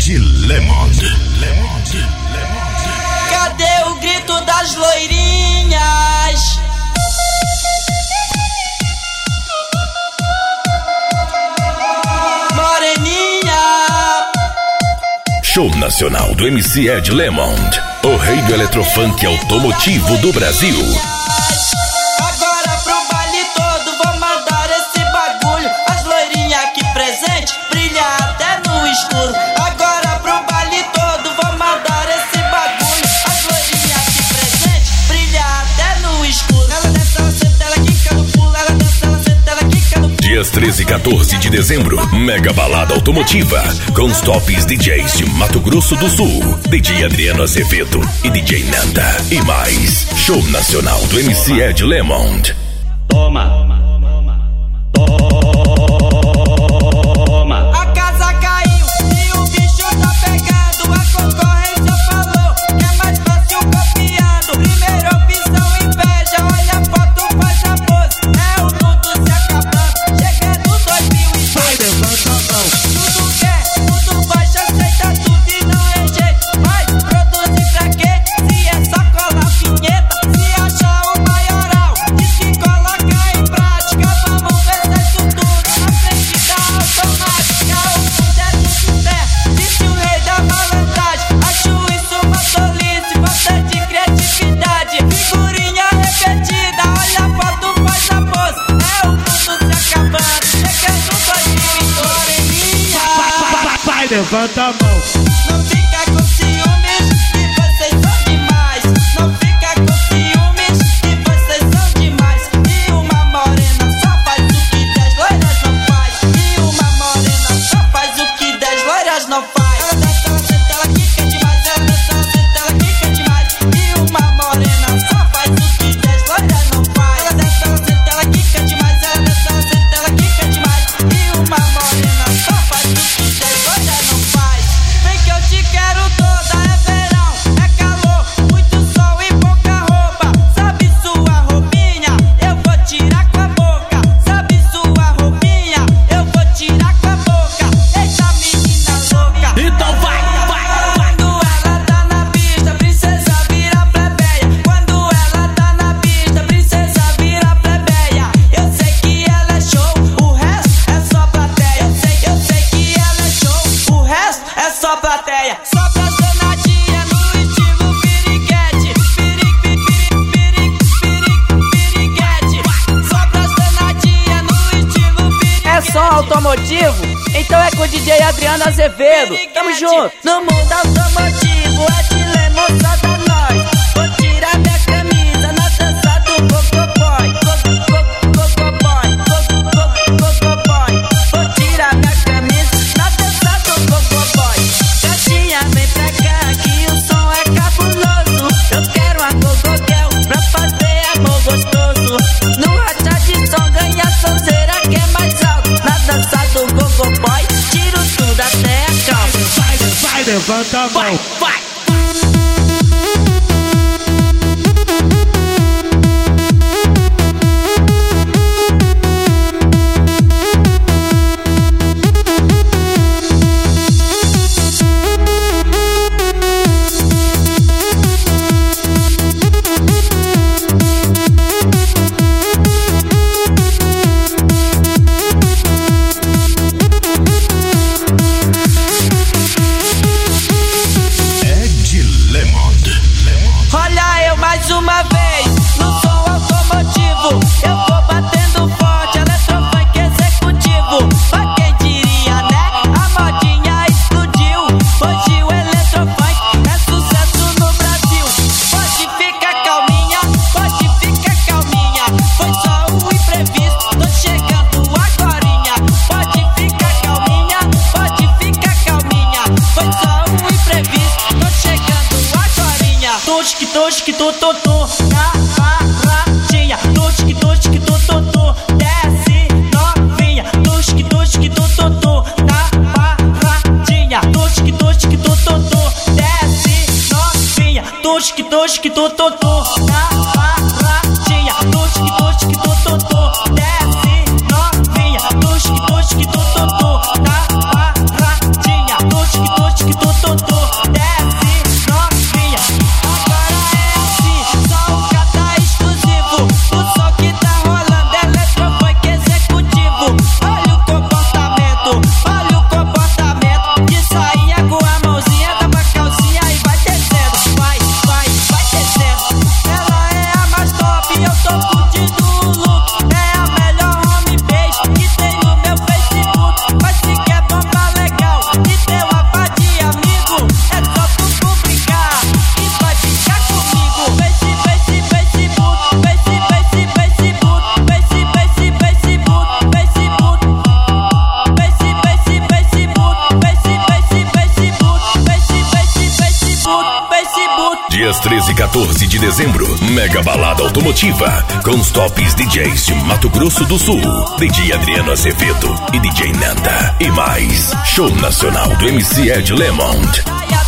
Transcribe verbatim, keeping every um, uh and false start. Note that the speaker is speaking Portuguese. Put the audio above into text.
Ed Lemond. Cadê o grito das loirinhas? Moreninha. Show nacional do M C Ed Lemond, o rei do eletrofunk automotivo do Brasil. Agora pro baile todo vou mandar esse bagulho. As loirinhas aqui presente brilha até no escuro. Agora pro baile todo vou mandar esse bagulho. As loirinhas aqui presente brilha até no escuro. Ela desce, ela senta, ela quica no pulo. Ela desce, ela senta, ela quica no pulo. Dias treze e quatorze de dezembro, mega balada automotiva com os tops D Js de Mato Grosso do Sul, D J Adriano Azevedo e D J Nanda. E mais, show nacional do M C Ed Lemond. Toma, toma. A casa caiu e o bicho tá pegando. A concorrência falou que é mais fácil copiando. Primeira opção, inveja. Olha a foto, faz a pose. É o mundo se acabando. Chegando dois mil e dois. Vai, levanta a mão. Tudo quer, tudo baixa, aceita tudo e não é jeito. Vai produzir pra quê? Se é só colar vinheta. Se achar o maioral, diz que coloca em prática. Vamos ver se é isso tudo na frente da automática. O mundo é tudo certo, disse o rei da malandragem. Acho isso uma tolice, falta de criatividade. Figurinha repetida, olha a foto, faz a pose. É o mundo se acabando, chegando dois mil e dois. Vai, levanta a mão. Não fica com ciúmes, que vocês são demais. Não fica com ciúmes, que vocês são demais. E uma morena só faz o que dez loiras não faz. E uma morena só faz o que dez loiras não faz. Ela desce, ela senta, ela quica demais. Ela desce, ela senta, ela quica demais. E uma morena só faz o que dez loiras não faz. Ela desce, ela senta, ela quica demais. Ela desce, ela senta, ela quica demais. E uma morena só faz o que dez loiras não faz. Vem que eu te quero toda, é verão, é calor, muito sol e pouca roupa. Sabe sua roupinha? Eu vou tirar com a boca. Sabe sua roupinha? Eu vou tirar com a boca. Eita menina louca. Então vai, vai, vai. Quando ela tá na pista, princesa vira plebeia. Quando ela tá na pista, princesa vira plebeia. Eu sei que ela é show, o resto é só plateia. Eu sei, eu sei que ela é show, o resto é só plateia. Só pra danadinha no estilo piriguete. Pirig, pirig, pirig, pirig, piriguete. Só pra danadinha no estilo piriguete. É som automotivo? Então é com o D J Adriano Azevedo. Tamo junto. No mundo automotivo, é de lemon só da nós. Vou tirar minha camisa na dança do Gogoboy. Gogoboy, Gogoboy. Vou tirar minha camisa na dança do Gogoboy. Gatinha, vem pra cá que o som é cabuloso. Eu quero uma Gogogel pra fazer amor gostoso. No racha de som ganha sonzeira que é mais alto. Na dança do Gogoboy, tiro tudo até a calça. Vai, vai, levanta a mão. Vai! Ed Lemond. Olha eu mais uma vez no som automotivo. Eu vou batendo forte, eletrofunk executivo. Pra quem diria, né? A modinha explodiu. Hoje o eletrofunk é sucesso no Brasil. Pode ficar calminha, pode ficar calminha. Foi só um imprevisto, tô chegando agorinha. Pode ficar calminha, pode ficar calminha. Foi só um imprevisto, tô chegando agorinha. Tosque, tosque, tô, tô, tô, na paradinha. Tosque, tosque, tô, tô, tô, desce novinha. Tosque, tosque, tô, tô, tô, na paradinha. Tosque, tosque, tô, tô, tô, desce novinha. Tosque, tosque, tô, tô, tô, na paradinha. Tosque, tosque, tô, tô, tô, desce novinha. Tosque, tosque, tô, tô, tô, na paradinha. Tosque, tosque, e quatorze de dezembro, Mega Balada Automotiva, com os tops D Js de Mato Grosso do Sul, D J Adriano Azevedo e D J Nanda. E mais, show nacional do M C Ed Lemond.